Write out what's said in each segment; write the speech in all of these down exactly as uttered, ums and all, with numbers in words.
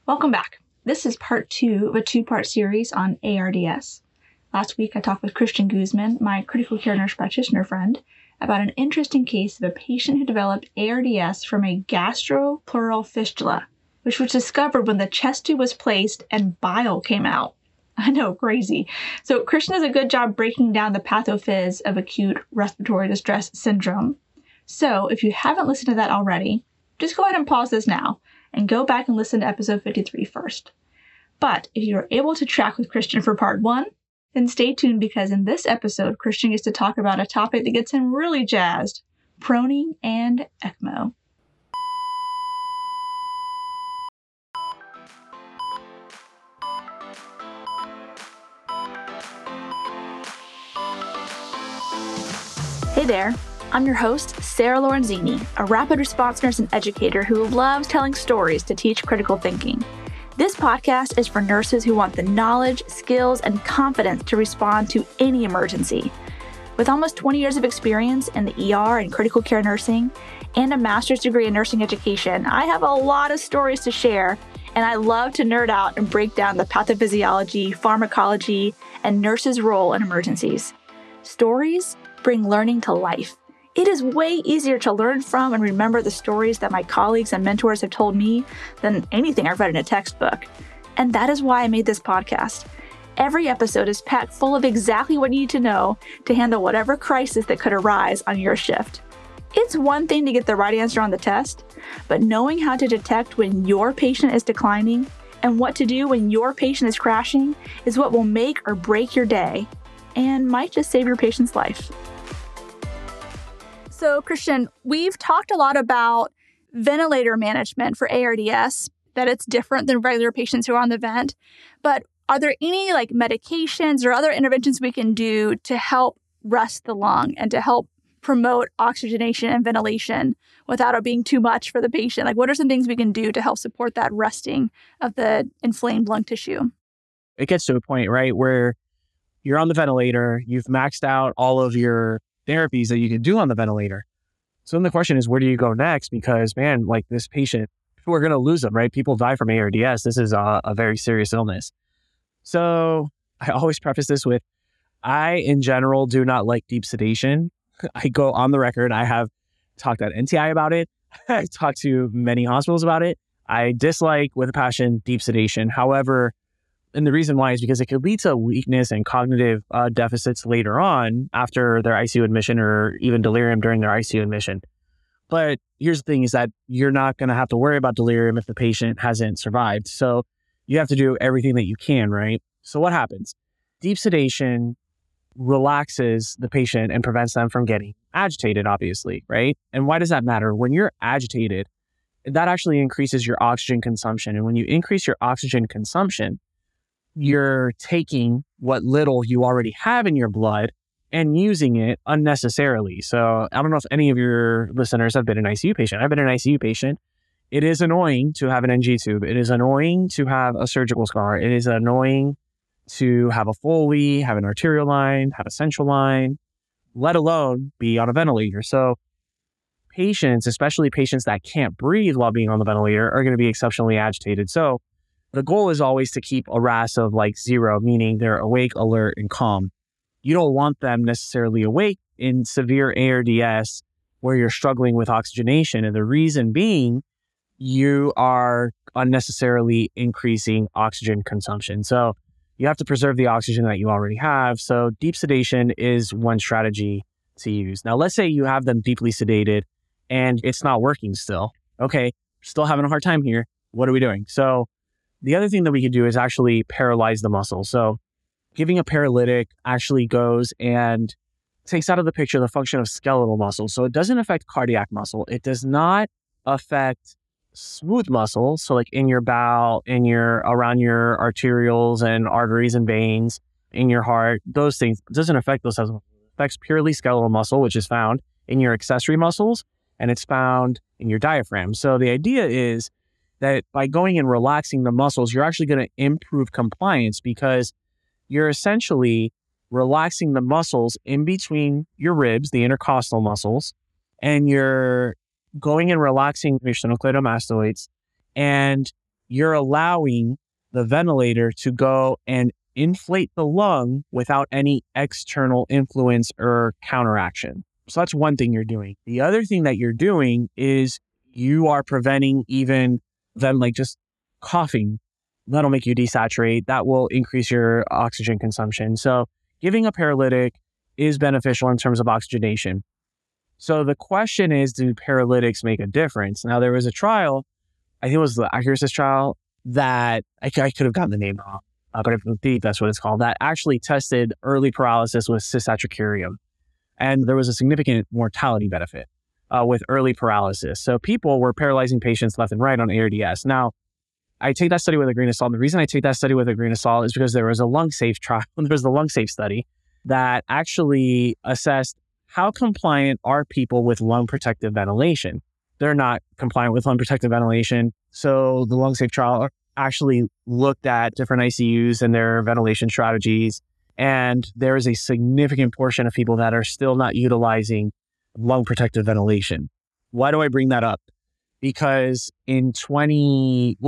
Welcome back. This is part two of a two-part series on A R D S. Last week, I talked with Christian Guzman, my critical care nurse practitioner friend, about an interesting case of a patient who developed A R D S from a gastropleural fistula, which was discovered when the chest tube was placed and bile came out. I know, crazy. So Christian does a good job breaking down the pathophys of acute respiratory distress syndrome. So if you haven't listened to that already, just go ahead and pause this now and go back and listen to episode fifty-three first. But if you're able to track with Christian for part one, then stay tuned because in this episode, Christian gets to talk about a topic that gets him really jazzed, proning and ECMO. Hey there. I'm your host, Sarah Lorenzini, a rapid response nurse and educator who loves telling stories to teach critical thinking. This podcast is for nurses who want the knowledge, skills, and confidence to respond to any emergency. With almost twenty years of experience in the E R and critical care nursing and a master's degree in nursing education, I have a lot of stories to share, and I love to nerd out and break down the pathophysiology, pharmacology, and nurses' role in emergencies. Stories bring learning to life. It is way easier to learn from and remember the stories that my colleagues and mentors have told me than anything I've read in a textbook. And that is why I made this podcast. Every episode is packed full of exactly what you need to know to handle whatever crisis that could arise on your shift. It's one thing to get the right answer on the test, but knowing how to detect when your patient is declining and what to do when your patient is crashing is what will make or break your day and might just save your patient's life. So, Christian, we've talked a lot about ventilator management for A R D S, that it's different than regular patients who are on the vent. But are there any like medications or other interventions we can do to help rest the lung and to help promote oxygenation and ventilation without it being too much for the patient? Like, what are some things we can do to help support that resting of the inflamed lung tissue? It gets to a point, right, where you're on the ventilator, you've maxed out all of your therapies that you can do on the ventilator. So then the question is, where do you go next? Because, man, like this patient, we're going to lose them, right? People die from A R D S. This is a, a very serious illness. So I always preface this with, I, in general, do not like deep sedation. I go on the record. I have talked at N T I about it. I talked to many hospitals about it. I dislike, with a passion, deep sedation. However, and the reason why is because it could lead to weakness and cognitive uh, deficits later on after their I C U admission or even delirium during their I C U admission. But here's the thing is that you're not going to have to worry about delirium if the patient hasn't survived. So you have to do everything that you can, right? So what happens? Deep sedation relaxes the patient and prevents them from getting agitated, obviously, right? And why does that matter? When you're agitated, that actually increases your oxygen consumption. And when you increase your oxygen consumption, you're taking what little you already have in your blood and using it unnecessarily. So I don't know if any of your listeners have been an I C U patient. I've been an I C U patient. It is annoying to have an N G tube. It is annoying to have a surgical scar. It is annoying to have a Foley, have an arterial line, have a central line, let alone be on a ventilator. So patients, especially patients that can't breathe while being on the ventilator, are going to be exceptionally agitated. So the goal is always to keep a R A S of like zero, meaning they're awake, alert, and calm. You don't want them necessarily awake in severe A R D S where you're struggling with oxygenation. And the reason being, you are unnecessarily increasing oxygen consumption. So you have to preserve the oxygen that you already have. So deep sedation is one strategy to use. Now, let's say you have them deeply sedated and it's not working still. Okay, still having a hard time here. What are we doing? So the other thing that we could do is actually paralyze the muscle. So giving a paralytic actually goes and takes out of the picture the function of skeletal muscle. So it doesn't affect cardiac muscle. It does not affect smooth muscle. So like in your bowel, in your, around your arterioles and arteries and veins, in your heart, those things, it doesn't affect those. It affects purely skeletal muscle, which is found in your accessory muscles, and it's found in your diaphragm. So the idea is that by going and relaxing the muscles, you're actually going to improve compliance because you're essentially relaxing the muscles in between your ribs, the intercostal muscles, and you're going and relaxing your sternocleidomastoids and you're allowing the ventilator to go and inflate the lung without any external influence or counteraction. So that's one thing you're doing. The other thing that you're doing is you are preventing even then like just coughing. That'll make you desaturate. That will increase your oxygen consumption. So giving a paralytic is beneficial in terms of oxygenation. So the question is, do paralytics make a difference? Now, there was a trial, I think it was the Accurasis trial, that I, I could have gotten the name wrong, uh, but I think that's what it's called, that actually tested early paralysis with cisatracurium. And there was a significant mortality benefit uh, with early paralysis. So people were paralyzing patients left and right on A R D S. Now, I take that study with a grain of salt. And the reason I take that study with a grain of salt is because there was a LungSafe trial. There was the LungSafe study that actually assessed how compliant are people with lung protective ventilation. They're not compliant with lung protective ventilation. So the LungSafe trial actually looked at different I C Us and their ventilation strategies. And there is a significant portion of people that are still not utilizing lung protective ventilation. Why do I bring that up? Because in twenty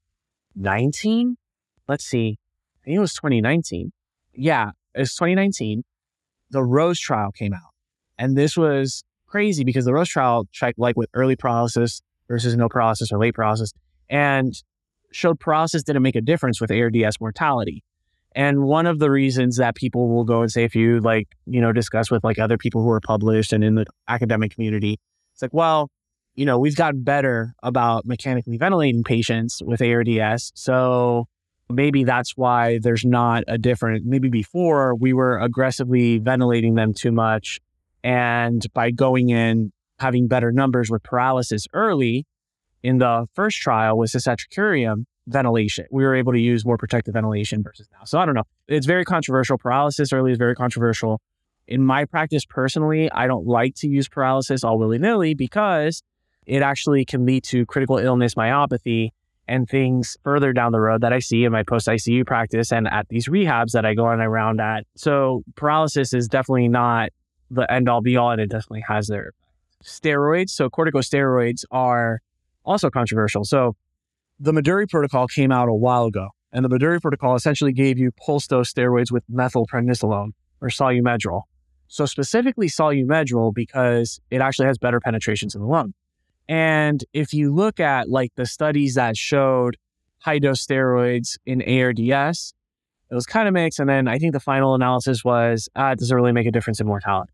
nineteen, let's see, I think it was twenty nineteen. Yeah, it was twenty nineteen. The ROSE trial came out. And this was crazy because the ROSE trial checked like with early paralysis versus no paralysis or late paralysis and showed paralysis didn't make a difference with A R D S mortality. And one of the reasons that people will go and say, if you like, you know, discuss with like other people who are published and in the academic community, it's like, well, you know, we've gotten better about mechanically ventilating patients with A R D S. So maybe that's why there's not a different, maybe before we were aggressively ventilating them too much. And by going in, having better numbers with paralysis early in the first trial with cisatracurium ventilation, we were able to use more protective ventilation versus now. So I don't know. It's very controversial. Paralysis early is very controversial. In my practice personally, I don't like to use paralysis all willy-nilly because it actually can lead to critical illness myopathy and things further down the road that I see in my post-I C U practice and at these rehabs that I go on around at. So paralysis is definitely not the end-all be-all, and it definitely has their steroids. So corticosteroids are also controversial. So the Meduri protocol came out a while ago, and the Meduri protocol essentially gave you pulse dose steroids with methylprednisolone or Solumedrol. So specifically Solumedrol because it actually has better penetrations in the lung. And if you look at like the studies that showed high dose steroids in A R D S, it was kind of mixed. And then I think the final analysis was, ah, it doesn't really make a difference in mortality.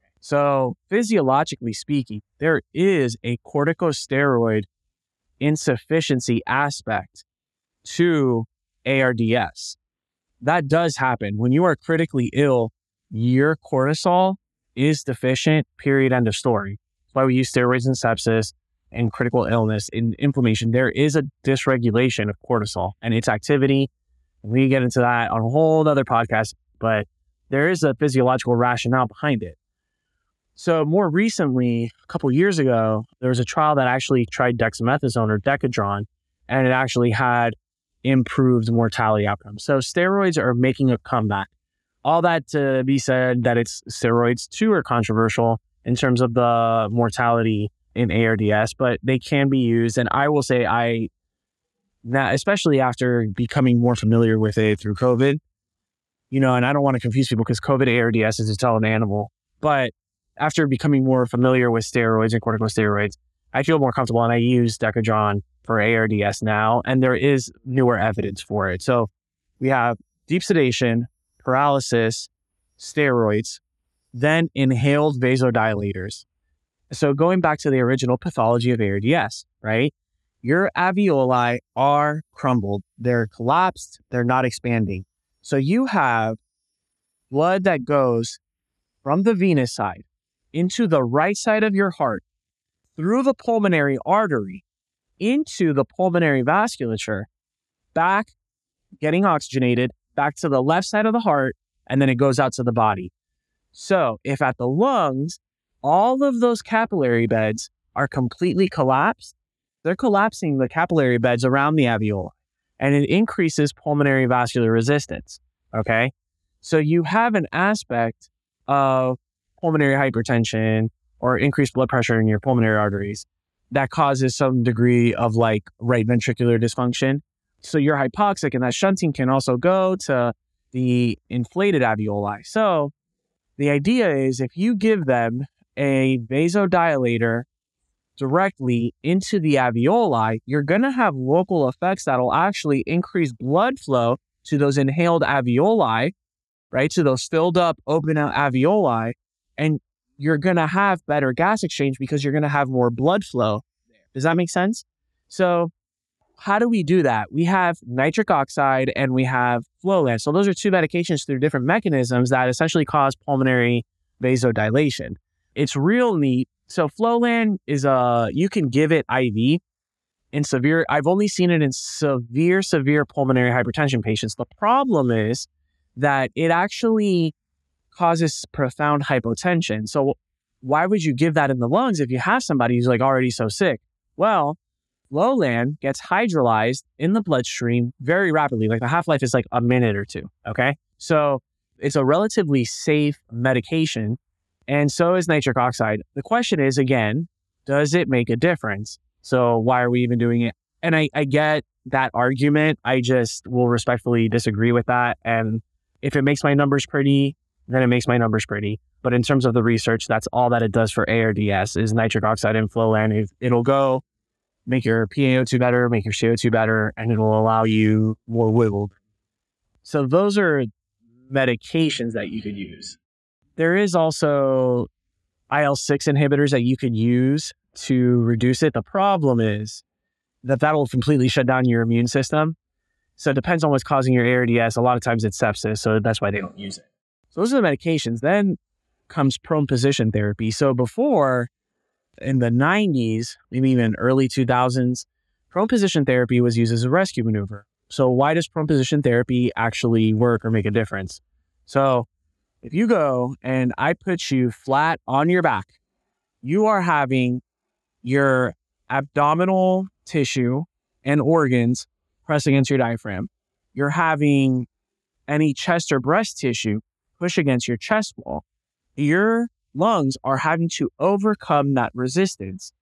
So physiologically speaking, there is a corticosteroid insufficiency aspect to A R D S. That does happen. When you are critically ill, your cortisol is deficient, period, end of story. That's why we use steroids in sepsis and critical illness. In inflammation, there is a dysregulation of cortisol and its activity. We get into that on a whole other podcast, but there is a physiological rationale behind it. So more recently, a couple of years ago, there was a trial that actually tried dexamethasone or Decadron, and it actually had improved mortality outcomes. So steroids are making a comeback. All that to be said that it's steroids too are controversial in terms of the mortality in A R D S, but they can be used. And I will say I, now, especially after becoming more familiar with it through COVID, you know, and I don't want to confuse people because COVID A R D S is its own animal, but after becoming more familiar with steroids and corticosteroids, I feel more comfortable and I use Decadron for A R D S now, and there is newer evidence for it. So we have deep sedation, paralysis, steroids, then inhaled vasodilators. So going back to the original pathology of A R D S, right? Your alveoli are crumbled. They're collapsed. They're not expanding. So you have blood that goes from the venous side into the right side of your heart, through the pulmonary artery, into the pulmonary vasculature, back, getting oxygenated, back to the left side of the heart, and then it goes out to the body. So if at the lungs, all of those capillary beds are completely collapsed, they're collapsing the capillary beds around the alveoli, and it increases pulmonary vascular resistance, okay? So you have an aspect of pulmonary hypertension or increased blood pressure in your pulmonary arteries that causes some degree of like right ventricular dysfunction. So you're hypoxic, and that shunting can also go to the inflated alveoli. So the idea is if you give them a vasodilator directly into the alveoli, you're going to have local effects that'll actually increase blood flow to those inhaled alveoli, right? To those filled up, open out alveoli. And you're going to have better gas exchange because you're going to have more blood flow. Does that make sense? So how do we do that? We have nitric oxide and we have Flolan. So those are two medications through different mechanisms that essentially cause pulmonary vasodilation. It's real neat. So Flolan is a, you can give it I V in severe, I've only seen it in severe, severe pulmonary hypertension patients. The problem is that it actually causes profound hypotension. So why would you give that in the lungs if you have somebody who's like already so sick? Well, Flolan gets hydrolyzed in the bloodstream very rapidly. Like the half-life is like a minute or two, okay? So it's a relatively safe medication, and so is nitric oxide. The question is, again, does it make a difference? So why are we even doing it? And I, I get that argument. I just will respectfully disagree with that. And if it makes my numbers pretty, then it makes my numbers pretty. But in terms of the research, that's all that it does for A R D S is nitric oxide and Flolan. It'll go make your P a O two better, make your C O two better, and it'll allow you more wiggle. So those are medications that you could use. There is also I L six inhibitors that you could use to reduce it. The problem is that that'll completely shut down your immune system. So it depends on what's causing your A R D S. A lot of times it's sepsis, so that's why they don't use it. So those are the medications. Then comes prone position therapy. So before, in the nineties, maybe even early two thousands, prone position therapy was used as a rescue maneuver. So why does prone position therapy actually work or make a difference? So if you go and I put you flat on your back, you are having your abdominal tissue and organs press against your diaphragm. You're having any chest or breast tissue push against your chest wall. Your lungs are having to overcome that resistance.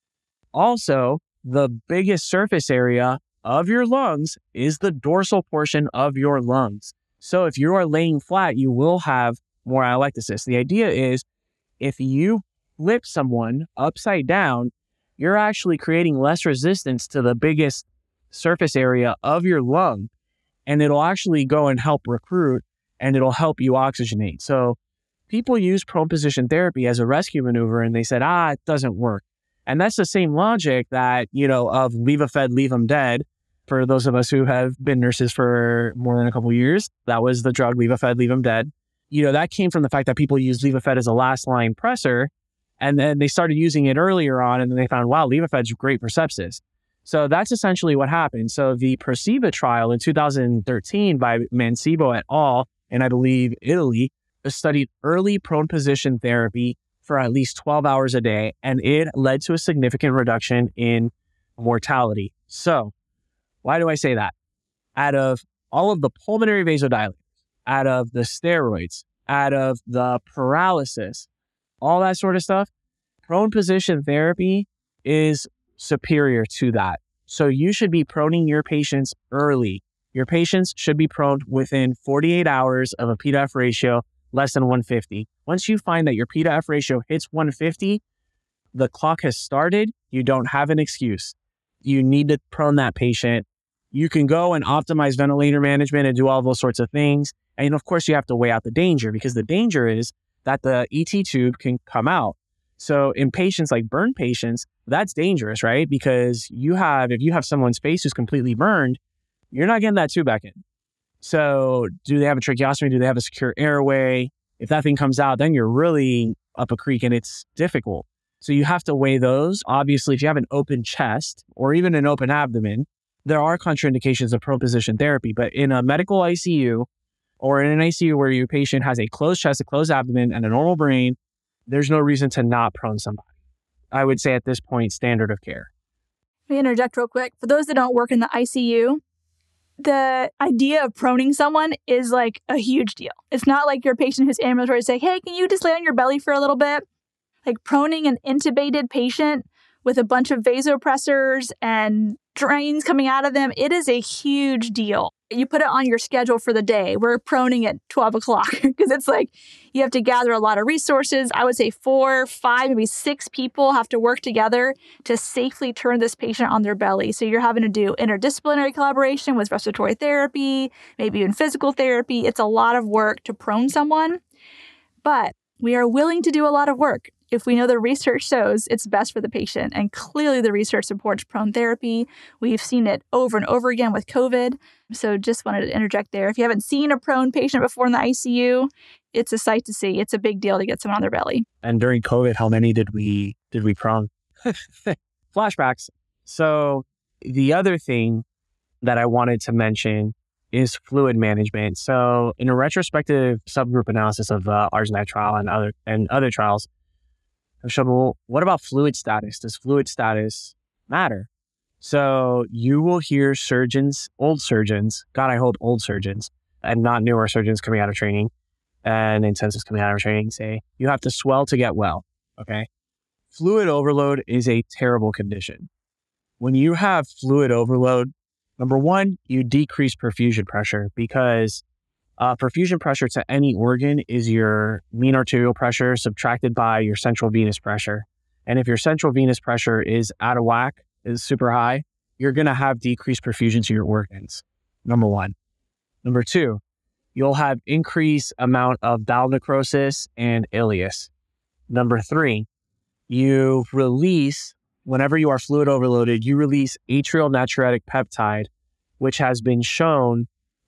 Also, the biggest surface area of your lungs is the dorsal portion of your lungs. So if you are laying flat, you will have more atelectasis. The idea is if you flip someone upside down, you're actually creating less resistance to the biggest surface area of your lung, and it'll actually go and help recruit, and it'll help you oxygenate. So people use prone position therapy as a rescue maneuver, and they said, ah, it doesn't work. And that's the same logic that, you know, of Levophed, leave them dead. For those of us who have been nurses for more than a couple of years, that was the drug Levophed, leave them dead. You know, that came from the fact that people used Levophed as a last line pressor, and then they started using it earlier on, and then they found, wow, Levophed great for sepsis. So that's essentially what happened. So the Perceiva trial in two thousand thirteen by Mancebo et al., and I believe Italy, studied early prone position therapy for at least twelve hours a day, and it led to a significant reduction in mortality. So why do I say that? Out of all of the pulmonary vasodilators, out of the steroids, out of the paralysis, all that sort of stuff, prone position therapy is superior to that. So you should be proning your patients early. Your patients should be proned within forty-eight hours of a P to F ratio less than one fifty. Once you find that your P to F ratio hits one fifty, the clock has started. You don't have an excuse. You need to prone that patient. You can go and optimize ventilator management and do all those sorts of things. And of course, you have to weigh out the danger, because the danger is that the E T tube can come out. So in patients like burn patients, that's dangerous, right? Because you have, if you have someone's face who's completely burned, you're not getting that tube back in. So do they have a tracheostomy? Do they have a secure airway? If that thing comes out, then you're really up a creek and it's difficult. So you have to weigh those. Obviously, if you have an open chest or even an open abdomen, there are contraindications of prone position therapy. But in a medical I C U or in an I C U where your patient has a closed chest, a closed abdomen, and a normal brain, there's no reason to not prone somebody. I would say at this point, standard of care. Let me interject real quick. For those that don't work in the I C U, the idea of proning someone is like a huge deal. It's not like your patient who's ambulatory say, hey, can you just lay on your belly for a little bit? Like proning an intubated patient with a bunch of vasopressors and drains coming out of them. It is a huge deal. You put it on your schedule for the day. We're proning at twelve o'clock because it's like you have to gather a lot of resources. I would say four, five, maybe six people have to work together to safely turn this patient on their belly. So you're having to do interdisciplinary collaboration with respiratory therapy, maybe even physical therapy. It's a lot of work to prone someone, but we are willing to do a lot of work if we know the research shows it's best for the patient. And clearly the research supports prone therapy. We've seen it over and over again with COVID. So just wanted to interject there. If you haven't seen a prone patient before in the I C U, it's a sight to see. It's a big deal to get someone on their belly. And during COVID, how many did we did we prone? Flashbacks. So the other thing that I wanted to mention is fluid management. So in a retrospective subgroup analysis of uh, ARSNet trial and other and other trials, I've shown, well, what about fluid status? Does fluid status matter? So you will hear surgeons, old surgeons, God, I hope old surgeons, and not newer surgeons coming out of training and intensives coming out of training say, you have to swell to get well, okay? Fluid overload is a terrible condition. When you have fluid overload, number one, you decrease perfusion pressure because Uh, perfusion pressure to any organ is your mean arterial pressure subtracted by your central venous pressure. And if your central venous pressure is out of whack, is super high, you're going to have decreased perfusion to your organs, number one. Number two, you'll have increased amount of bowel necrosis and ileus. Number three, you release, whenever you are fluid overloaded, you release atrial natriuretic peptide, which has been shown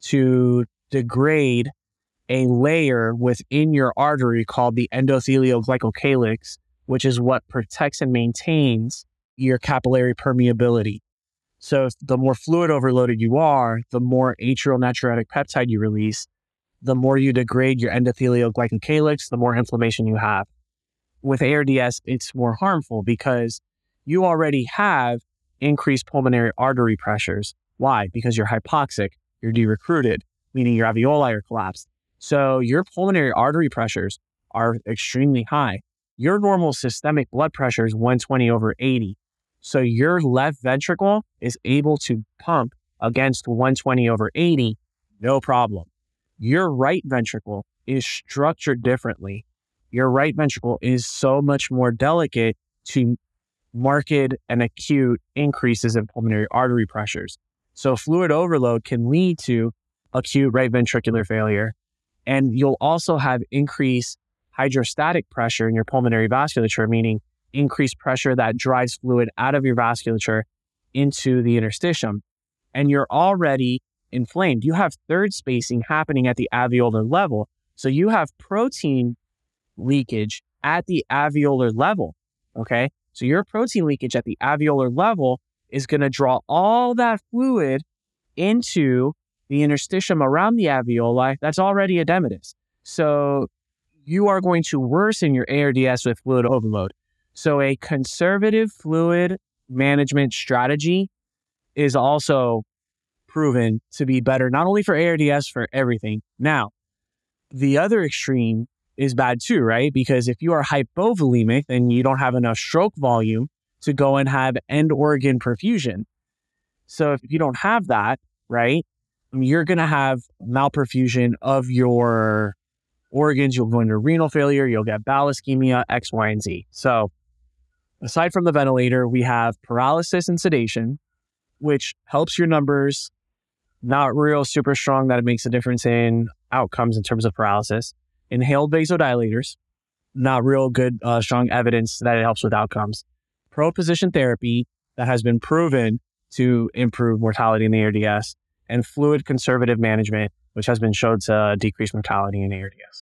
to degrade a layer within your artery called the endothelial glycocalyx, which is what protects and maintains your capillary permeability. So the more fluid overloaded you are, the more atrial natriuretic peptide you release, the more you degrade your endothelial glycocalyx, the more inflammation you have. With A R D S, it's more harmful because you already have increased pulmonary artery pressures. Why? Because you're hypoxic, you're derecruited, meaning your alveoli are collapsed. So your pulmonary artery pressures are extremely high. Your normal systemic blood pressure is one twenty over eighty. So your left ventricle is able to pump against one twenty over eighty, no problem. Your right ventricle is structured differently. Your right ventricle is so much more delicate to marked and acute increases in pulmonary artery pressures. So fluid overload can lead to acute right ventricular failure. And you'll also have increased hydrostatic pressure in your pulmonary vasculature, meaning increased pressure that drives fluid out of your vasculature into the interstitium. And you're already inflamed. You have third spacing happening at the alveolar level. So you have protein leakage at the alveolar level, okay? So your protein leakage at the alveolar level is going to draw all that fluid into the interstitium around the alveoli that's already edematous. So you are going to worsen your A R D S with fluid overload. So a conservative fluid management strategy is also proven to be better, not only for A R D S, for everything. Now, the other extreme is bad too, right? Because if you are hypovolemic, then you don't have enough stroke volume to go and have end organ perfusion. So if you don't have that, right, you're going to have malperfusion of your organs. You'll go into renal failure. You'll get bowel ischemia, X, Y, and Z. So aside from the ventilator, we have paralysis and sedation, which helps your numbers. Not real super strong that it makes a difference in outcomes in terms of paralysis. Inhaled vasodilators, not real good, uh, strong evidence that it helps with outcomes. Proposition therapy that has been proven to improve mortality in the A R D S, and fluid conservative management, which has been shown to decrease mortality in A R D S.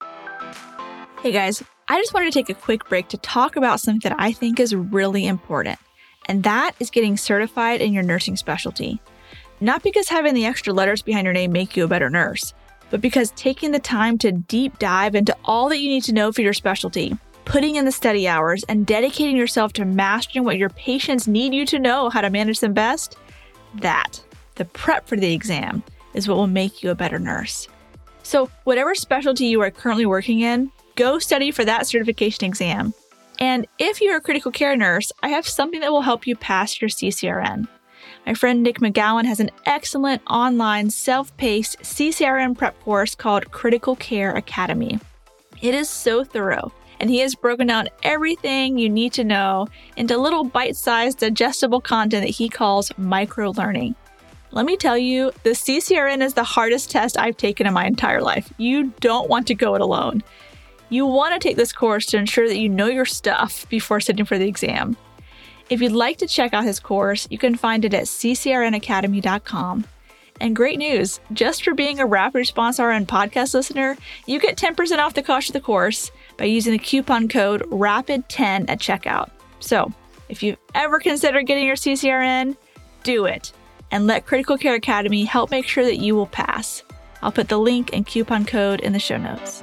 Hey guys, I just wanted to take a quick break to talk about something that I think is really important, and that is getting certified in your nursing specialty. Not because having the extra letters behind your name make you a better nurse, but because taking the time to deep dive into all that you need to know for your specialty, putting in the study hours, and dedicating yourself to mastering what your patients need you to know how to manage them best, that, the prep for the exam, is what will make you a better nurse. So whatever specialty you are currently working in, go study for that certification exam. And if you're a critical care nurse, I have something that will help you pass your C C R N. My friend Nick McGowan has an excellent online self-paced C C R N prep course called Critical Care Academy. It is so thorough, and he has broken down everything you need to know into little bite-sized digestible content that he calls micro-learning. Let me tell you, the C C R N is the hardest test I've taken in my entire life. You don't want to go it alone. You want to take this course to ensure that you know your stuff before sitting for the exam. If you'd like to check out his course, you can find it at c c r n academy dot com. And great news, just for being a Rapid Response R N podcast listener, you get ten percent off the cost of the course by using the coupon code rapid ten at checkout. So if you've ever considered getting your C C R N, do it. And let Critical Care Academy help make sure that you will pass. I'll put the link and coupon code in the show notes.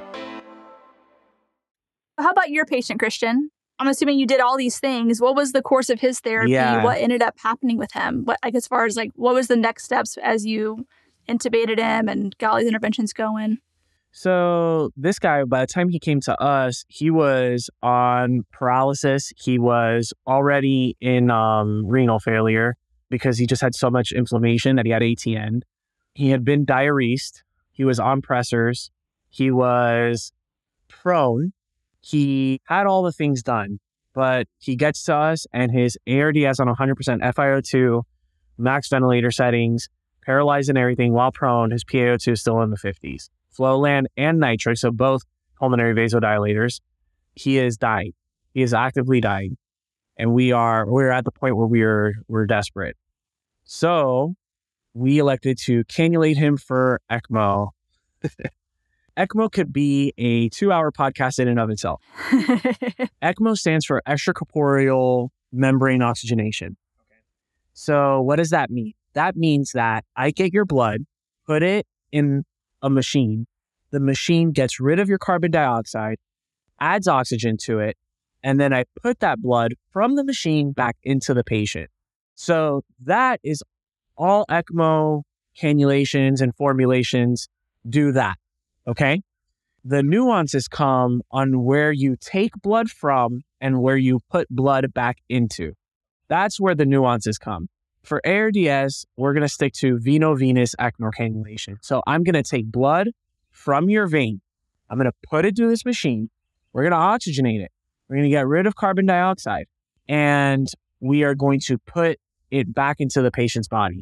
How about your patient, Christian? I'm assuming you did all these things. What was the course of his therapy? Yeah. What ended up happening with him? What, like, as far as like, what was the next steps as you intubated him and got all these interventions going? So this guy, by the time he came to us, he was on paralysis. He was already in um, renal failure because he just had so much inflammation that he had A T N. He had been diuresed. He was on pressors. He was prone. He had all the things done, but he gets to us and his A R D S on one hundred percent F i O two, max ventilator settings, paralyzed and everything while prone. His P a O two is still in the fifties. Flolan and nitric, so both pulmonary vasodilators. He is dying. He is actively dying. And we are we're at the point where we're we're desperate. So we elected to cannulate him for ECMO. ECMO could be a two-hour podcast in and of itself. ECMO stands for extracorporeal membrane oxygenation. Okay. So what does that mean? That means that I get your blood, put it in a machine. The machine gets rid of your carbon dioxide, adds oxygen to it, and then I put that blood from the machine back into the patient. So that is all ECMO cannulations and formulations do that. Okay. The nuances come on where you take blood from and where you put blood back into. That's where the nuances come. For A R D S, we're going to stick to veno-venous ECMO cannulation. So I'm going to take blood from your vein. I'm going to put it through this machine. We're going to oxygenate it. We're going to get rid of carbon dioxide. And we are going to put it back into the patient's body.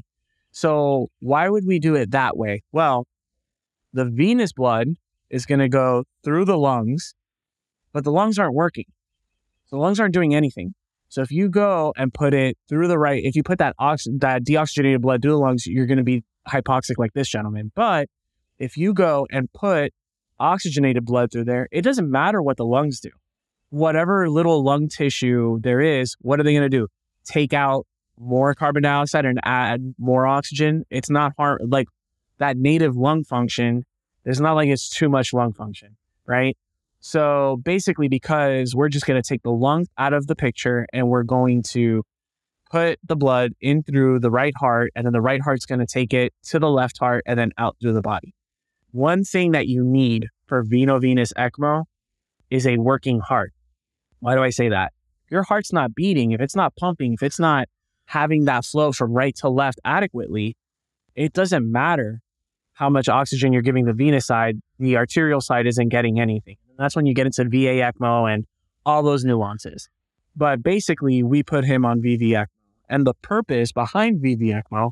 So why would we do it that way? Well, the venous blood is going to go through the lungs, but the lungs aren't working. The lungs aren't doing anything. So if you go and put it through the right, if you put that ox- that deoxygenated blood through the lungs, you're going to be hypoxic like this gentleman. But if you go and put oxygenated blood through there, it doesn't matter what the lungs do. Whatever little lung tissue there is, what are they going to do? Take out more carbon dioxide and add more oxygen? It's not hard. Like, that native lung function, it's not like it's too much lung function, right? So basically, because we're just going to take the lung out of the picture and we're going to put the blood in through the right heart, and then the right heart's going to take it to the left heart and then out through the body. One thing that you need for veno-venous ECMO is a working heart. Why do I say that? If your heart's not beating, if it's not pumping, if it's not having that flow from right to left adequately, it doesn't matter how much oxygen you're giving the venous side, the arterial side isn't getting anything. And that's when you get into V A ECMO and all those nuances. But basically, we put him on V V ECMO. And the purpose behind V V ECMO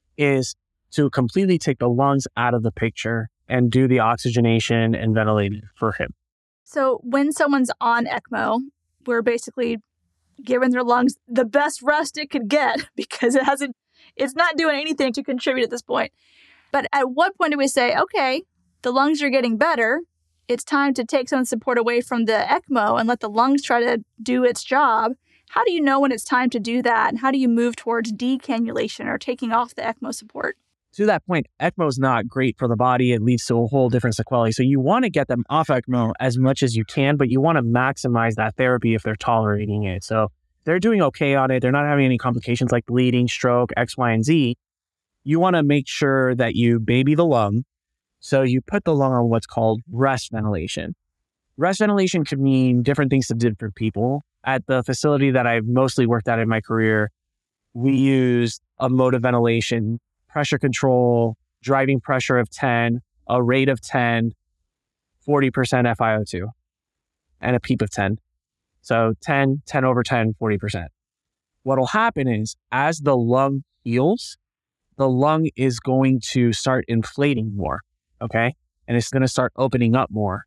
is to completely take the lungs out of the picture and do the oxygenation and ventilating for him. So when someone's on ECMO, we're basically giving their lungs the best rest it could get because it hasn't, it's not doing anything to contribute at this point. But at what point do we say, okay, the lungs are getting better. It's time to take some support away from the ECMO and let the lungs try to do its job. How do you know when it's time to do that? And how do you move towards decannulation or taking off the ECMO support? To that point, ECMO is not great for the body. It leads to a whole different sequelae. So you want to get them off ECMO as much as you can, but you want to maximize that therapy if they're tolerating it. So they're doing okay on it. They're not having any complications like bleeding, stroke, X, Y, and Z. You want to make sure that you baby the lung. So you put the lung on what's called rest ventilation. Rest ventilation could mean different things to different people. At the facility that I've mostly worked at in my career, we used a mode of ventilation, pressure control, driving pressure of ten, a rate of ten, forty percent F i O two, and a PEEP of ten. So ten, ten over ten, forty percent. What'll happen is as the lung heals, the lung is going to start inflating more, okay? And it's going to start opening up more.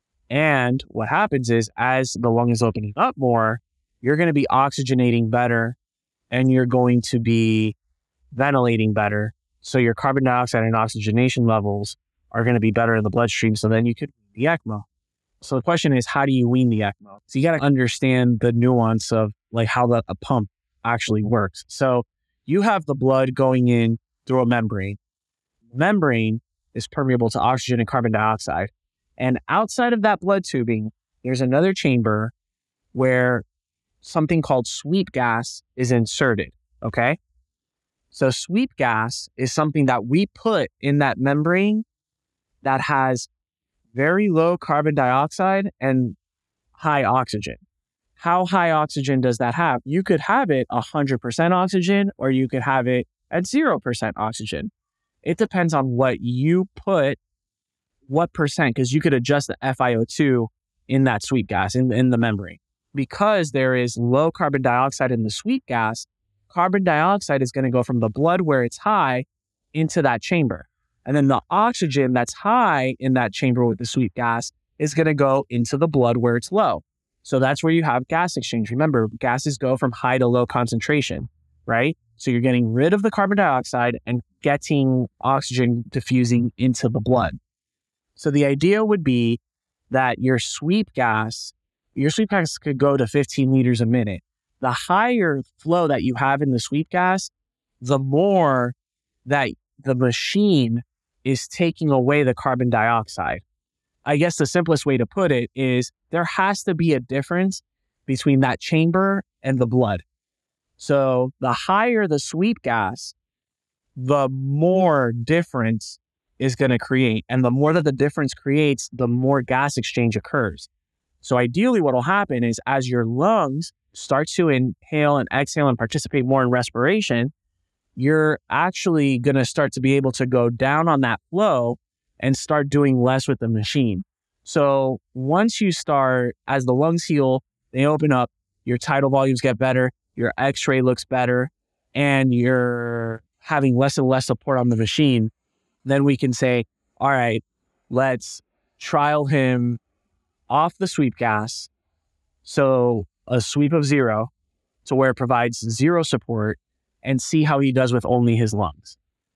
And what happens is as the lung is opening up more, you're going to be oxygenating better and you're going to be ventilating better. So your carbon dioxide and oxygenation levels are going to be better in the bloodstream. So then you could wean the ECMO. So the question is, how do you wean the ECMO? So you got to understand the nuance of like how the a pump actually works. So you have the blood going in through a membrane. Membrane is permeable to oxygen and carbon dioxide. And outside of that blood tubing, there's another chamber where something called sweep gas is inserted, okay? So sweep gas is something that we put in that membrane that has very low carbon dioxide and high oxygen. How high oxygen does that have? You could have it one hundred percent oxygen, or you could have it at zero percent oxygen. It depends on what you put, what percent, because you could adjust the F i O two in that sweep gas, in, in the membrane. Because there is low carbon dioxide in the sweep gas, carbon dioxide is going to go from the blood where it's high into that chamber. And then the oxygen that's high in that chamber with the sweep gas is going to go into the blood where it's low. So that's where you have gas exchange. Remember, gases go from high to low concentration, right? So you're getting rid of the carbon dioxide and getting oxygen diffusing into the blood. So the idea would be that your sweep gas, your sweep gas could go to fifteen liters a minute. The higher flow that you have in the sweep gas, the more that the machine is taking away the carbon dioxide. I guess the simplest way to put it is there has to be a difference between that chamber and the blood. So the higher the sweep gas, the more difference is going to create. And the more that the difference creates, the more gas exchange occurs. So ideally what will happen is as your lungs start to inhale and exhale and participate more in respiration, you're actually going to start to be able to go down on that flow and start doing less with the machine. So once you start, as the lungs heal, they open up, your tidal volumes get better, your x-ray looks better, and you're having less and less support on the machine, then we can say, all right, let's trial him off the sweep gas. So a sweep of zero to where it provides zero support and see how he does with only his lungs.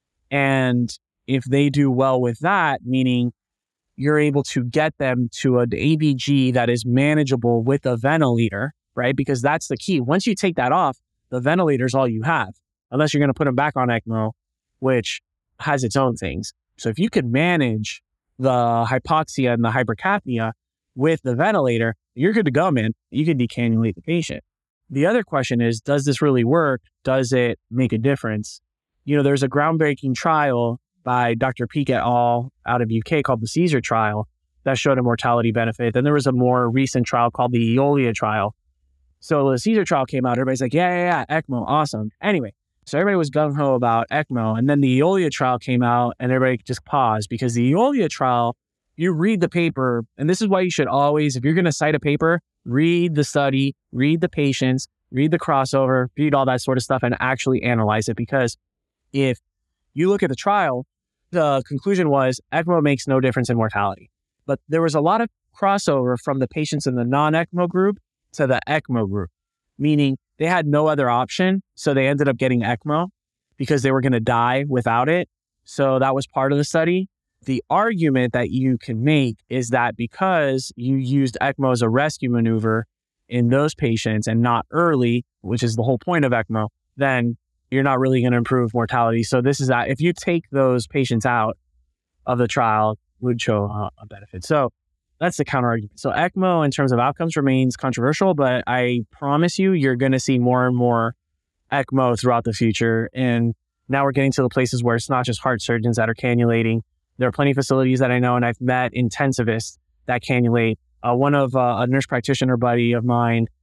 And if they do well with that, meaning you're able to get them to an A B G that is manageable with a ventilator, right? Because that's the key. Once you take that off, the ventilator is all you have, unless you're going to put them back on ECMO, which has its own things. So if you could manage the hypoxia and the hypercapnia with the ventilator, you're good to go, man. You can decannulate the patient. The other question is, does this really work? Does it make a difference? You know, there's a groundbreaking trial by Doctor Peake et al. Out of U K called the Caesar trial that showed a mortality benefit. Then there was a more recent trial called the Eolia trial. So the Caesar trial came out. Everybody's like, yeah, yeah, yeah, ECMO, awesome. Anyway, so everybody was gung-ho about ECMO. And then the Eolia trial came out and everybody just paused because the Eolia trial, you read the paper, and this is why you should always, if you're going to cite a paper, read the study, read the patients, read the crossover, read all that sort of stuff and actually analyze it. Because if you look at the trial, the conclusion was ECMO makes no difference in mortality. But there was a lot of crossover from the patients in the non-ECMO group to the ECMO group, meaning they had no other option. So they ended up getting ECMO because they were going to die without it. So that was part of the study. The argument that you can make is that because you used ECMO as a rescue maneuver in those patients and not early, which is the whole point of ECMO, then you're not really going to improve mortality. So this is that if you take those patients out of the trial, would show a, a benefit. So that's the counter argument. So ECMO in terms of outcomes remains controversial, but I promise you, you're going to see more and more ECMO throughout the future. And now we're getting to the places where it's not just heart surgeons that are cannulating. There are plenty of facilities that I know, and I've met intensivists that cannulate. Uh, one of uh, a nurse practitioner buddy of mine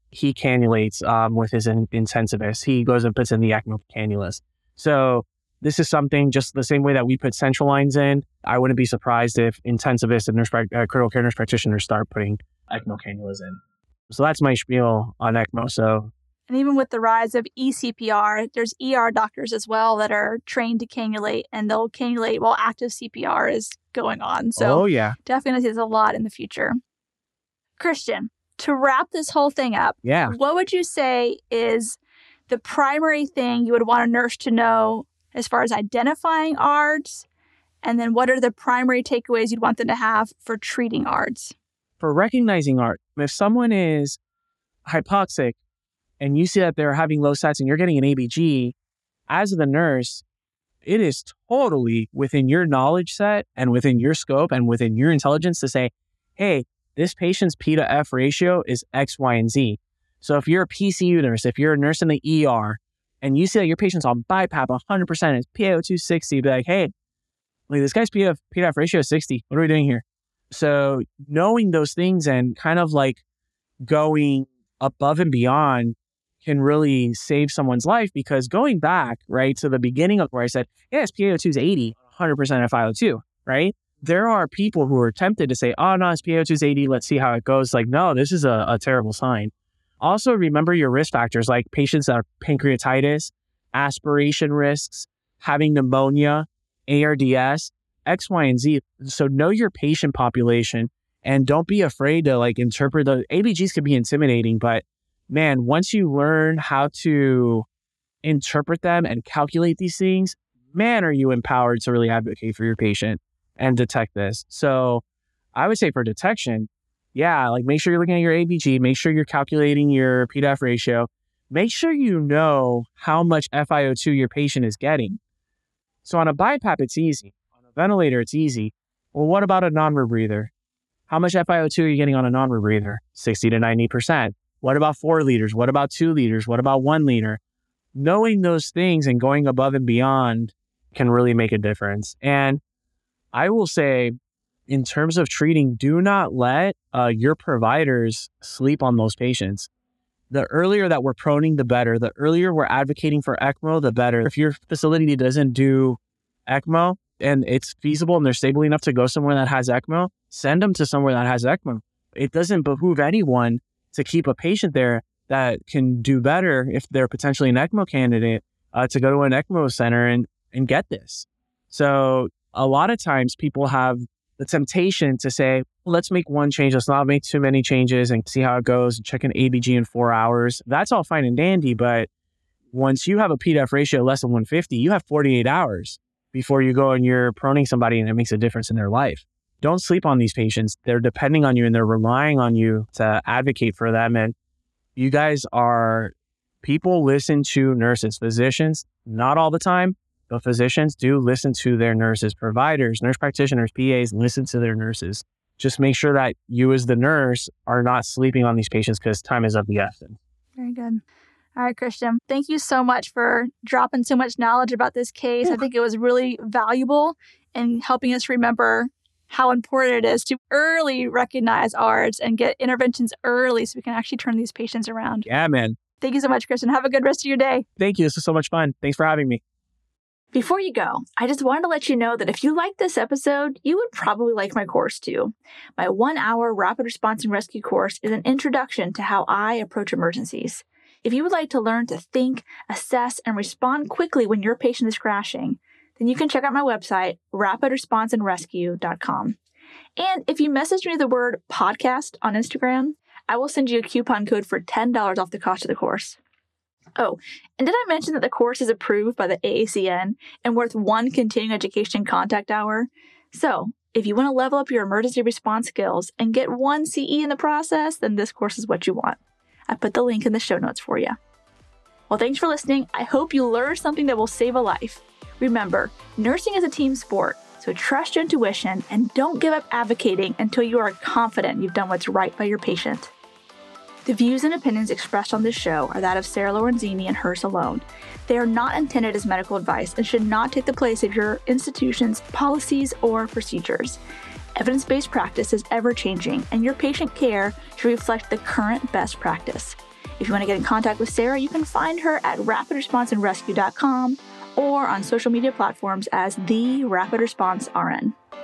he cannulates um, with his in- intensivist. He goes and puts in the ECMO cannulas. So this is something just the same way that we put central lines in. I wouldn't be surprised if intensivists and nurse, uh, critical care nurse practitioners start putting ECMO cannulas in. So that's my spiel on ECMO. So, and even with the rise of E C P R, there's E R doctors as well that are trained to cannulate, and they'll cannulate while active C P R is going on. So oh yeah, definitely there's a lot in the future. Christian, to wrap this whole thing up, yeah, what would you say is the primary thing you would want a nurse to know as far as identifying A R D S? And then what are the primary takeaways you'd want them to have for treating A R D S? For recognizing A R D S, if someone is hypoxic and you see that they're having low sats and you're getting an A B G, as the nurse, it is totally within your knowledge set and within your scope and within your intelligence to say, hey, this patient's P to F ratio is X, Y, and Z. So if you're a P C U nurse, if you're a nurse in the E R, and you see that your patient's on BiPAP one hundred percent, it's P a O two sixty, be like, hey, like this guy's P to F, P to F ratio is sixty. What are we doing here? So knowing those things and kind of like going above and beyond can really save someone's life, because going back, right, to the beginning of where I said, yes, P a O two is eighty, one hundred percent F i O two, right? There are people who are tempted to say, oh, no, it's P a O two is eighty, let's see how it goes. Like, no, this is a, a terrible sign. Also, remember your risk factors, like patients that are pancreatitis, aspiration risks, having pneumonia, A R D S, X, Y, and Z. So know your patient population and don't be afraid to like interpret the A B Gs can be intimidating, but man, once you learn how to interpret them and calculate these things, man, are you empowered to really advocate for your patient and detect this. So I would say for detection, yeah, like make sure you're looking at your A B G, make sure you're calculating your P to F ratio, make sure you know how much F i O two your patient is getting. So on a BiPAP, it's easy. On a ventilator, it's easy. Well, what about a non-rebreather? How much F i O two are you getting on a non-rebreather? sixty to ninety percent. What about four liters? What about two liters? What about one liter? Knowing those things and going above and beyond can really make a difference. And I will say, in terms of treating, do not let uh, your providers sleep on those patients. The earlier that we're proning, the better. The earlier we're advocating for ECMO, the better. If your facility doesn't do ECMO and it's feasible and they're stable enough to go somewhere that has ECMO, send them to somewhere that has ECMO. It doesn't behoove anyone to keep a patient there that can do better if they're potentially an ECMO candidate uh, to go to an ECMO center and, and get this. So a lot of times people have the temptation to say, well, let's make one change. Let's not make too many changes and see how it goes and check an A B G in four hours. That's all fine and dandy. But once you have a P to F ratio less than one fifty, you have forty-eight hours before you go and you're proning somebody and it makes a difference in their life. Don't sleep on these patients. They're depending on you and they're relying on you to advocate for them. And you guys are, people listen to nurses, physicians, not all the time, but physicians do listen to their nurses, providers, nurse practitioners, P As, listen to their nurses. Just make sure that you as the nurse are not sleeping on these patients because time is of the essence. Very good. All right, Christian, thank you so much for dropping so much knowledge about this case. Ooh. I think it was really valuable in helping us remember how important it is to early recognize A R D S and get interventions early so we can actually turn these patients around. Yeah, man. Thank you so much, Christian. Have a good rest of your day. Thank you. This was so much fun. Thanks for having me. Before you go, I just wanted to let you know that if you like this episode, you would probably like my course too. My one-hour Rapid Response and Rescue course is an introduction to how I approach emergencies. If you would like to learn to think, assess, and respond quickly when your patient is crashing, then you can check out my website, rapid response and rescue dot com. And if you message me the word podcast on Instagram, I will send you a coupon code for ten dollars off the cost of the course. Oh, and did I mention that the course is approved by the A A C N and worth one continuing education contact hour? So, if you want to level up your emergency response skills and get one C E in the process, then this course is what you want. I put the link in the show notes for you. Well, thanks for listening. I hope you learned something that will save a life. Remember, nursing is a team sport, so trust your intuition and don't give up advocating until you are confident you've done what's right by your patient. The views and opinions expressed on this show are that of Sarah Lorenzini and hers alone. They are not intended as medical advice and should not take the place of your institution's policies or procedures. Evidence-based practice is ever-changing, and your patient care should reflect the current best practice. If you want to get in contact with Sarah, you can find her at rapid response and rescue dot com or on social media platforms as the Rapid Response R N.